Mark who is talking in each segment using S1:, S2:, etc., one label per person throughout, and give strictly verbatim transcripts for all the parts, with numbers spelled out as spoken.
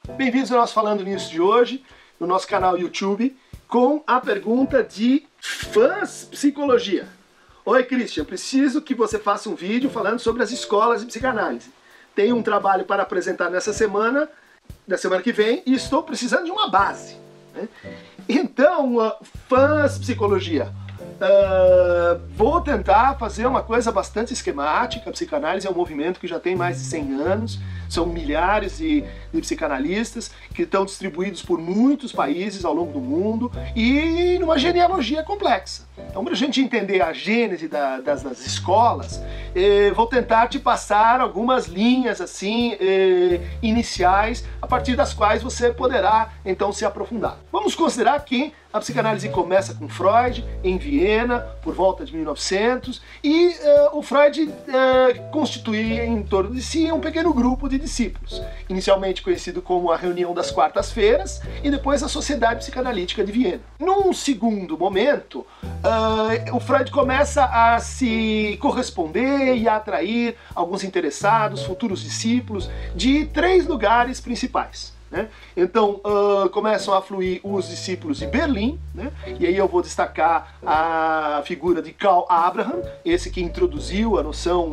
S1: Bem-vindos ao nosso Falando Nisso de hoje, no nosso canal YouTube, com a pergunta de fãs psicologia. Oi, Christian, preciso que você faça um vídeo falando sobre as escolas de psicanálise. Tenho um trabalho para apresentar nessa semana, na semana que vem, e estou precisando de uma base. Né? Então, uh, fãs psicologia, uh, vou tentar fazer uma coisa bastante esquemática. A psicanálise é um movimento que já tem mais de cem anos, são milhares de, de psicanalistas que estão distribuídos por muitos países ao longo do mundo e numa genealogia complexa. Então, para a gente entender a gênese da, das, das escolas, eh, vou tentar te passar algumas linhas assim eh, iniciais, a partir das quais você poderá então se aprofundar. Vamos considerar que a psicanálise começa com Freud, em Viena, por volta de mil e novecentos, e uh, o Freud uh, constituía em torno de si um pequeno grupo de discípulos, inicialmente conhecido como a Reunião das Quartas-Feiras, e depois a Sociedade Psicanalítica de Viena. Num segundo momento, uh, o Freud começa a se corresponder e a atrair alguns interessados, futuros discípulos, de três lugares principais. Né? Então uh, começam a fluir os discípulos de Berlim, né? E aí eu vou destacar a figura de Karl Abraham, esse que introduziu a noção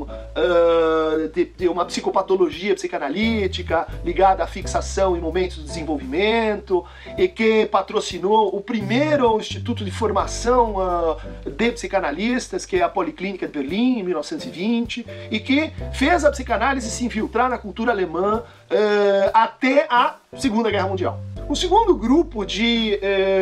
S1: uh, de, de uma psicopatologia psicanalítica ligada à fixação em momentos de desenvolvimento e que patrocinou o primeiro instituto de formação uh, de psicanalistas, que é a Policlínica de Berlim, em mil novecentos e vinte, e que fez a psicanálise se infiltrar na cultura alemã uh, até a Segunda Guerra Mundial. O segundo grupo de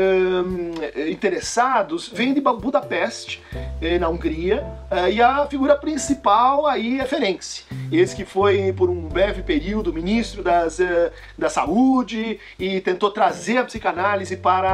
S1: eh, interessados vem de Budapeste, eh, na Hungria, eh, e a figura principal aí é Ferenczi, esse que foi por um breve período ministro das, eh, da saúde e tentou trazer a psicanálise para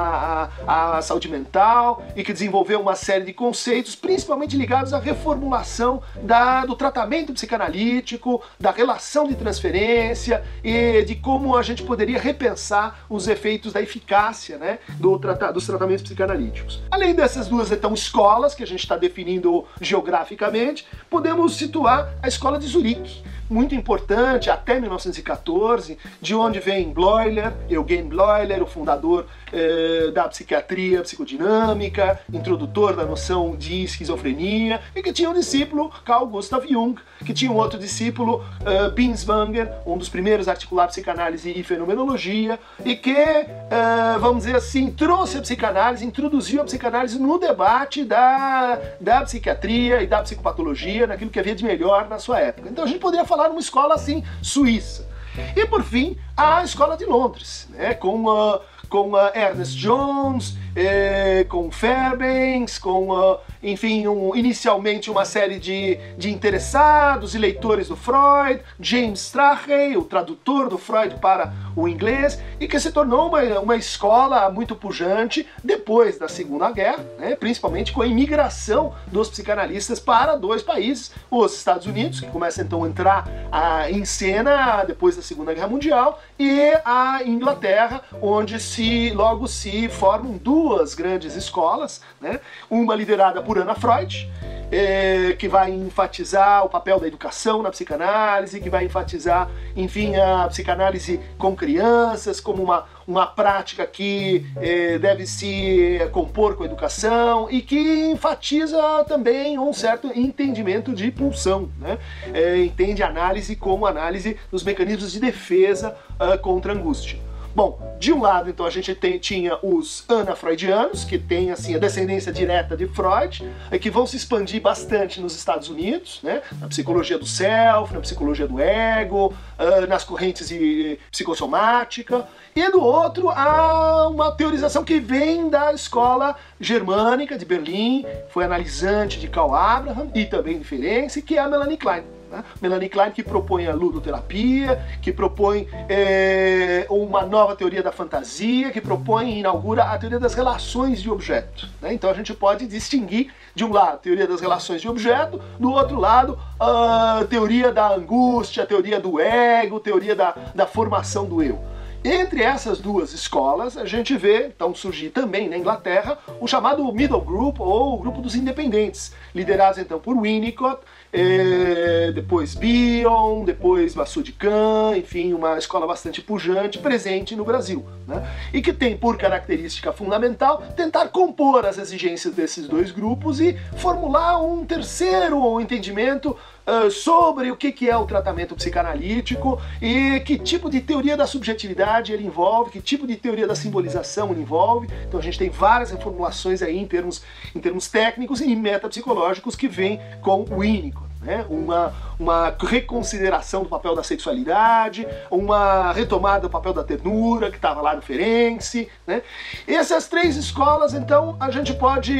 S1: a, a, a saúde mental e que desenvolveu uma série de conceitos, principalmente ligados à reformulação da, do tratamento psicanalítico, da relação de transferência e de como a gente poderia repensar os efeitos da eficácia, né, do trata dos tratamentos psicanalíticos. Além dessas duas, então, escolas que a gente está definindo geograficamente, podemos situar a escola de Zurique, muito importante, até mil novecentos e quatorze, de onde vem Bleuler, Eugen Bleuler, o fundador eh, da psiquiatria psicodinâmica, introdutor da noção de esquizofrenia, e que tinha um discípulo, Carl Gustav Jung, que tinha um outro discípulo, uh, Binswanger, um dos primeiros a articular psicanálise e fenomenologia, e que, uh, vamos dizer assim, trouxe a psicanálise, introduziu a psicanálise no debate da, da psiquiatria e da psicopatologia, naquilo que havia de melhor na sua época. Então a gente poderia falar numa escola assim, suíça. E por fim, a escola de Londres, né, com uh, com uh, Ernest Jones, eh, com Fairbanks, com, uh, enfim, um, inicialmente uma série de, de interessados e leitores do Freud, James Strachey, o tradutor do Freud para o inglês, e que se tornou uma, uma escola muito pujante depois da Segunda Guerra, né, principalmente com a imigração dos psicanalistas para dois países, os Estados Unidos, que começa então a entrar uh, em cena depois da Segunda Guerra Mundial, e a Inglaterra, onde se Se, logo se formam duas grandes escolas, né? Uma liderada por Anna Freud, eh, que vai enfatizar o papel da educação na psicanálise, que vai enfatizar, enfim, a psicanálise com crianças como uma, uma prática que eh, deve se compor com a educação e que enfatiza também um certo entendimento de pulsão, né? Eh, entende a análise como análise dos mecanismos de defesa uh, contra a angústia. Bom, de um lado, então, a gente tem, tinha os ana-freudianos, que têm, assim, a descendência direta de Freud, que vão se expandir bastante nos Estados Unidos, né, na psicologia do self, na psicologia do ego, uh, nas correntes de psicossomática, e do outro, há uma teorização que vem da escola germânica de Berlim, foi analisante de Karl Abraham e também de Ferenczi, que é a Melanie Klein. Né? Melanie Klein, que propõe a ludoterapia, que propõe é, uma nova teoria da fantasia, que propõe e inaugura a teoria das relações de objeto. Né? Então a gente pode distinguir, de um lado, a teoria das relações de objeto, do outro lado, a teoria da angústia, a teoria do ego, teoria da, da formação do eu. Entre essas duas escolas, a gente vê, então, surgir também na Inglaterra o chamado Middle Group, ou o grupo dos independentes, liderados então por Winnicott, é, depois Bion, depois Massoud Khan, enfim, uma escola bastante pujante, presente no Brasil, né? E que tem por característica fundamental tentar compor as exigências desses dois grupos e formular um terceiro entendimento uh, sobre o que, que é o tratamento psicanalítico e que tipo de teoria da subjetividade ele envolve, que tipo de teoria da simbolização ele envolve. Então a gente tem várias reformulações aí em termos, em termos técnicos e metapsicológicos que vêm com o Winnicott. Né? Uma, uma reconsideração do papel da sexualidade, uma retomada do papel da ternura, que estava lá no Ferenczi, né? Essas três escolas, então, a gente pode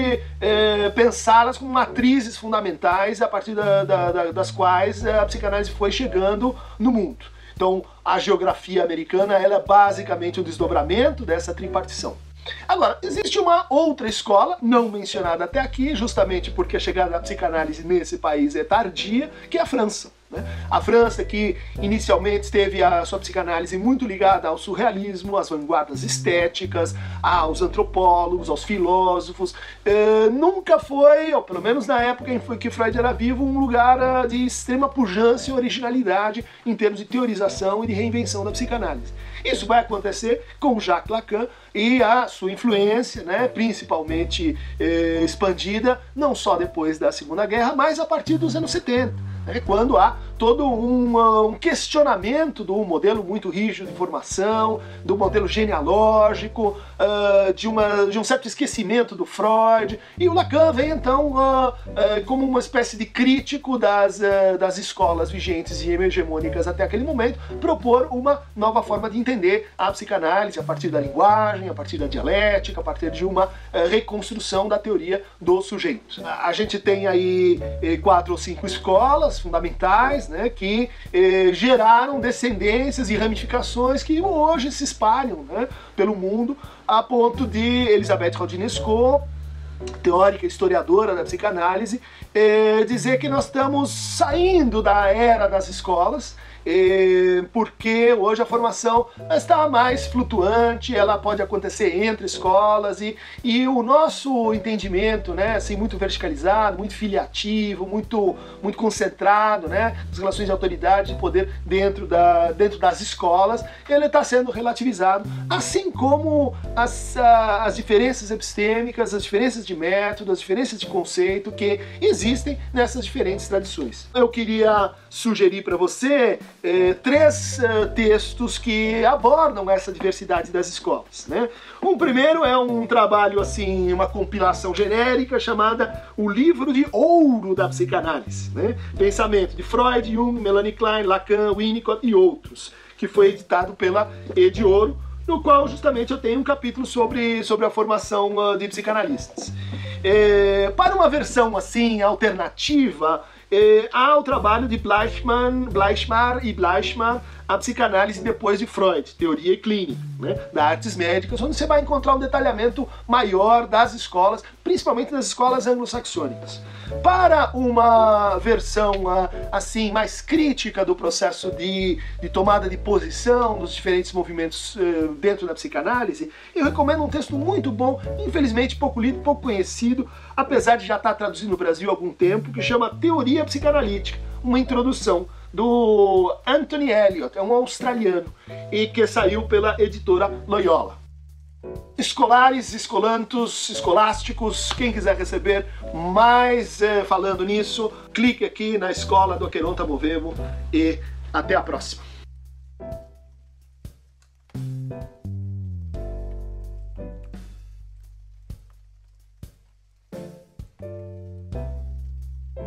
S1: é, pensá-las como matrizes fundamentais a partir da, da, da, das quais a psicanálise foi chegando no mundo. Então, a geografia americana ela é basicamente o desdobramento dessa tripartição. Agora, existe uma outra escola, não mencionada até aqui, justamente porque a chegada da psicanálise nesse país é tardia, que é a França. Né? A França, que inicialmente teve a sua psicanálise muito ligada ao surrealismo, às vanguardas estéticas, aos antropólogos, aos filósofos, eh, nunca foi, ou pelo menos na época em que Freud era vivo, um lugar de extrema pujança e originalidade em termos de teorização e de reinvenção da psicanálise. Isso vai acontecer com Jacques Lacan e a sua influência, né, principalmente eh, expandida, não só depois da Segunda Guerra, mas a partir dos anos setenta. É quando há todo um, um questionamento do modelo muito rígido de formação, do modelo genealógico, uh, de, uma, de um certo esquecimento do Freud, e o Lacan vem então uh, uh, como uma espécie de crítico das, uh, das escolas vigentes e hegemônicas até aquele momento, propor uma nova forma de entender a psicanálise a partir da linguagem, a partir da dialética, a partir de uma uh, reconstrução da teoria do sujeito. A gente tem aí eh, quatro ou cinco escolas fundamentais, né, que eh, geraram descendências e ramificações que hoje se espalham, né, pelo mundo, a ponto de Elisabeth Rodinesco, teórica e historiadora da psicanálise, eh, dizer que nós estamos saindo da era das escolas, eh, porque hoje a formação está mais flutuante, ela pode acontecer entre escolas e, e o nosso entendimento, né, assim, muito verticalizado, muito filiativo, muito, muito concentrado, né, as relações de autoridade e poder dentro, da, dentro das escolas, ele está sendo relativizado, assim como as, as diferenças epistêmicas, as diferenças de método, as diferenças de conceito que existem nessas diferentes tradições. Eu queria sugerir para você eh, três eh, textos que abordam essa diversidade das escolas, né? Um primeiro é um trabalho, assim, uma compilação genérica chamada O Livro de Ouro da Psicanálise, né? Pensamento de Freud, Jung, Melanie Klein, Lacan, Winnicott e outros, que foi editado pela E de Ouro, no qual justamente eu tenho um capítulo sobre, sobre a formação uh, de psicanalistas. É, para uma versão assim alternativa, é, há o trabalho de Bleichmann, Bleichmar e Bleichmann, A Psicanálise Depois de Freud, Teoria e Clínica, né, da Artes Médicas, onde você vai encontrar um detalhamento maior das escolas, principalmente das escolas anglo-saxônicas. Para uma versão assim mais crítica do processo de, de tomada de posição dos diferentes movimentos uh, dentro da psicanálise, eu recomendo um texto muito bom, infelizmente pouco lido, pouco conhecido, apesar de já estar traduzido no Brasil há algum tempo, que chama Teoria Psicanalítica, uma introdução do Anthony Elliot, é um australiano, e que saiu pela editora Loyola. Escolares, escolantos, escolásticos, quem quiser receber mais eh, falando nisso, clique aqui na Escola do Aqueronta Movemo e até a próxima.